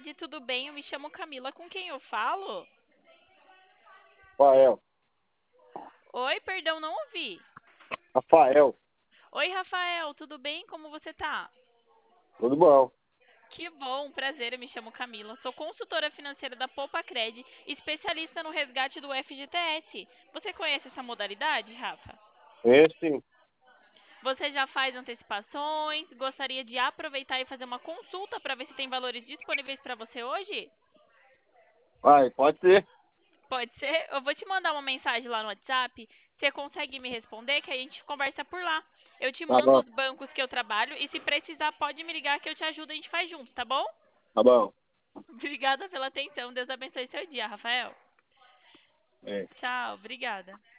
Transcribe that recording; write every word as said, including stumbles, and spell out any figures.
tarde, tudo bem? Eu me chamo Camila, com quem eu falo? Rafael. Oi, perdão, não ouvi. Rafael, Oi, Rafael, tudo bem? Como você tá? tudo bom? Que bom, prazer, eu me chamo Camila. Sou consultora financeira da Poupa Cred, especialista no resgate do F G T S. Você conhece essa modalidade, Rafa? Esse, Você já faz antecipações? Gostaria de aproveitar e fazer uma consulta para ver se tem valores disponíveis para você hoje? vai, pode ser. Pode ser? Eu vou te mandar uma mensagem lá no WhatsApp. Você consegue me responder que a gente conversa por lá. Eu te Tá mando bom, os bancos que eu trabalho e se precisar pode me ligar que eu te ajudo, a gente faz junto, tá bom? tá bom. Obrigada pela atenção. Deus abençoe seu dia, Rafael. É. Tchau, obrigada.